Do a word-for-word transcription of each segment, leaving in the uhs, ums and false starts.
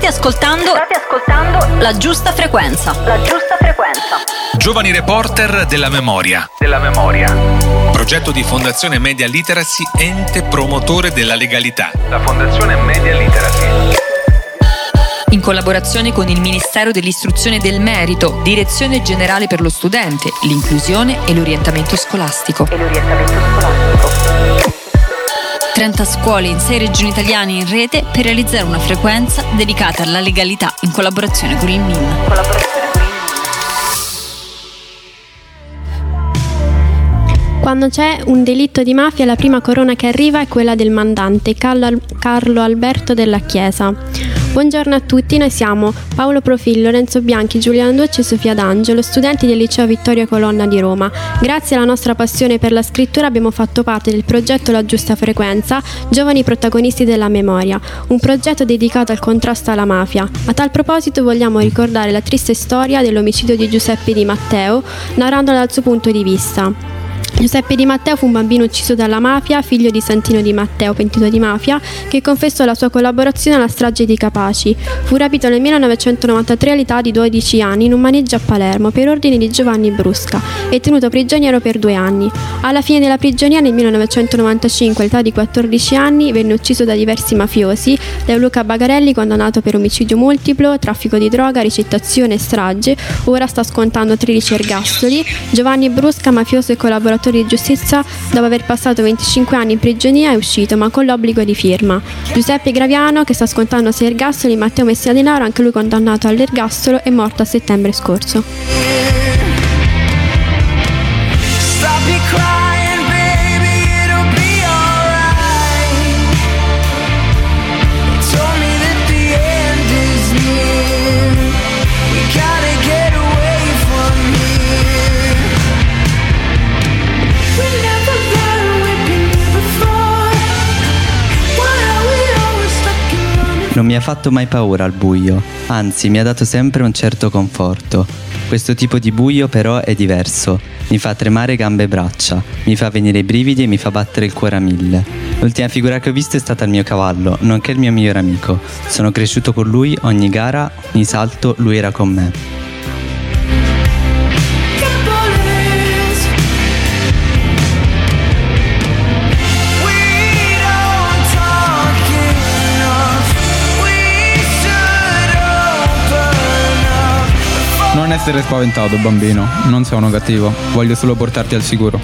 State ascoltando, state ascoltando La Giusta Frequenza. La Giusta Frequenza. Giovani reporter della memoria. Della memoria. Progetto di Fondazione Media Literacy, ente promotore della legalità. La Fondazione Media Literacy. In collaborazione con il Ministero dell'Istruzione e del Merito, Direzione Generale per lo Studente, l'Inclusione e l'Orientamento Scolastico. E l'orientamento scolastico. trenta scuole in sei regioni italiane in rete per realizzare una frequenza dedicata alla legalità in collaborazione con il M I N. Collaborazione con il M I N. Quando c'è un delitto di mafia, la prima corona che arriva è quella del mandante, Carlo, Carlo Alberto Della Chiesa. Buongiorno a tutti, noi siamo Paolo Profil, Lorenzo Bianchi, Giuliano Ducci e Sofia D'Angelo, studenti del liceo Vittorio Colonna di Roma. Grazie alla nostra passione per la scrittura abbiamo fatto parte del progetto La Giusta Frequenza, Giovani Protagonisti della Memoria, un progetto dedicato al contrasto alla mafia. A tal proposito vogliamo ricordare la triste storia dell'omicidio di Giuseppe Di Matteo, narrandola dal suo punto di vista. Giuseppe Di Matteo fu un bambino ucciso dalla mafia, figlio di Santino Di Matteo, pentito di mafia, che confessò la sua collaborazione alla strage di Capaci. Fu rapito nel millenovecentonovantatré all'età di dodici anni in un maneggio a Palermo per ordine di Giovanni Brusca e tenuto prigioniero per due anni. Alla fine della prigionia nel millenovecentonovantacinque, all'età di quattordici anni, venne ucciso da diversi mafiosi, Leo Luca Bagarelli, condannato per omicidio multiplo, traffico di droga, ricettazione e strage, ora sta scontando tredici ergastoli. Giovanni Brusca, mafioso e collaboratore di giustizia, dopo aver passato venticinque anni in prigionia è uscito, ma con l'obbligo di firma. Giuseppe Graviano, che sta scontando sei ergastoli, Matteo Messina Denaro, anche lui condannato all'ergastolo, è morto a settembre scorso. Non mi ha fatto mai paura il buio, anzi mi ha dato sempre un certo conforto. Questo tipo di buio però è diverso, mi fa tremare gambe e braccia, mi fa venire i brividi e mi fa battere il cuore a mille. L'ultima figura che ho visto è stata il mio cavallo, nonché il mio migliore amico. Sono cresciuto con lui, ogni gara, ogni salto, lui era con me. Non essere spaventato, bambino, non sono cattivo, voglio solo portarti al sicuro.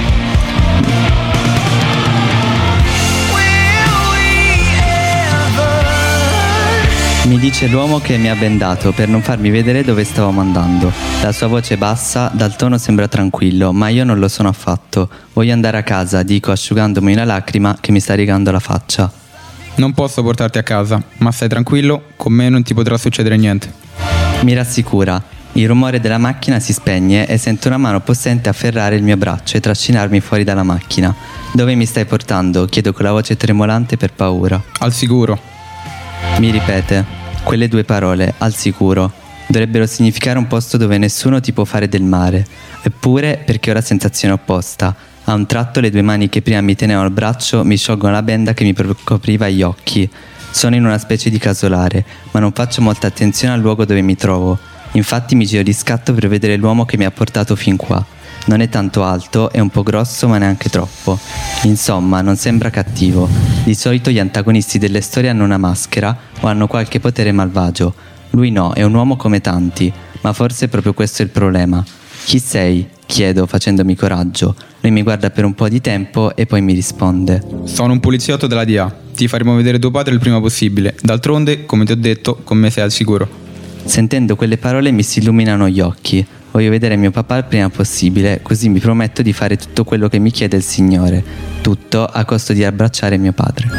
Mi dice l'uomo che mi ha bendato per non farmi vedere dove stavamo andando. La sua voce bassa, dal tono sembra tranquillo, ma io non lo sono affatto. Voglio andare a casa, dico asciugandomi una lacrima che mi sta rigando la faccia. Non posso portarti a casa, ma stai tranquillo, con me non ti potrà succedere niente. Mi rassicura. Il rumore della macchina si spegne e sento una mano possente afferrare il mio braccio e trascinarmi fuori dalla macchina. Dove mi stai portando? Chiedo con la voce tremolante per paura. Al sicuro. Mi ripete. Quelle due parole, al sicuro, dovrebbero significare un posto dove nessuno ti può fare del male. Eppure, perché ho la sensazione opposta. A un tratto le due mani che prima mi tenevano il braccio mi sciolgono la benda che mi copriva gli occhi. Sono in una specie di casolare, ma non faccio molta attenzione al luogo dove mi trovo. Infatti mi giro di scatto per vedere l'uomo che mi ha portato fin qua. Non è tanto alto, è un po' grosso ma neanche troppo. Insomma, non sembra cattivo. Di solito gli antagonisti delle storie hanno una maschera o hanno qualche potere malvagio. Lui no, è un uomo come tanti, ma forse proprio questo è il problema. Chi sei? Chiedo facendomi coraggio. Lui mi guarda per un po' di tempo e poi mi risponde. Sono un poliziotto della D A. Ti faremo vedere tuo padre il prima possibile. D'altronde, come ti ho detto, con me sei al sicuro. Sentendo quelle parole mi si illuminano gli occhi. Voglio vedere mio papà il prima possibile, così mi prometto di fare tutto quello che mi chiede il Signore. Tutto a costo di abbracciare mio padre.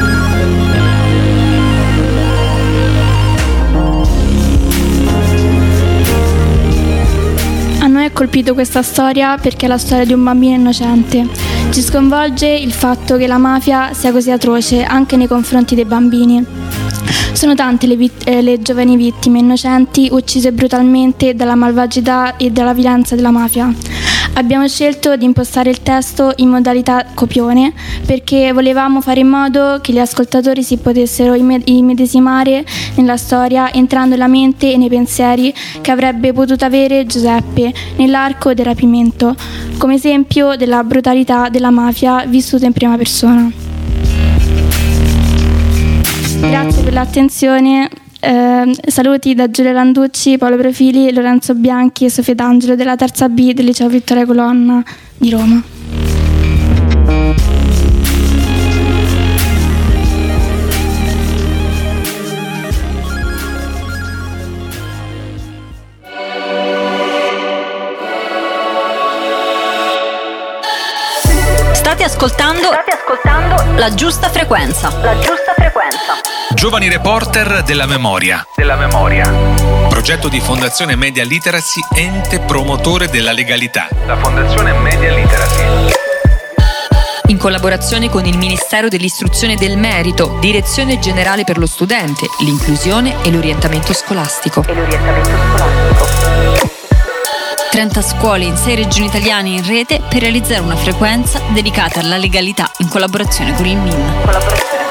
A noi è colpito questa storia perché è la storia di un bambino innocente. Ci sconvolge il fatto che la mafia sia così atroce anche nei confronti dei bambini. Sono tante le, vit- eh, le giovani vittime innocenti uccise brutalmente dalla malvagità e dalla violenza della mafia. Abbiamo scelto di impostare il testo in modalità copione perché volevamo fare in modo che gli ascoltatori si potessero immedesimare nella storia, entrando nella mente e nei pensieri che avrebbe potuto avere Giuseppe nell'arco del rapimento, come esempio della brutalità della mafia vissuta in prima persona. Grazie per l'attenzione. Eh, saluti da Giulia Landucci, Paolo Profili, Lorenzo Bianchi e Sofia D'Angelo della terza B del liceo Vittoria Colonna di Roma. State ascoltando, State ascoltando la giusta frequenza. La giusta frequenza. Giovani reporter della memoria. Della memoria. Progetto di Fondazione Media Literacy, ente promotore della legalità. La Fondazione Media Literacy. In collaborazione con il Ministero dell'Istruzione e del Merito, Direzione Generale per lo Studente, l'Inclusione e l'Orientamento Scolastico. E l'orientamento scolastico. trenta scuole in sei regioni italiane in rete per realizzare una frequenza dedicata alla legalità in collaborazione con il M I N. Collaborazione.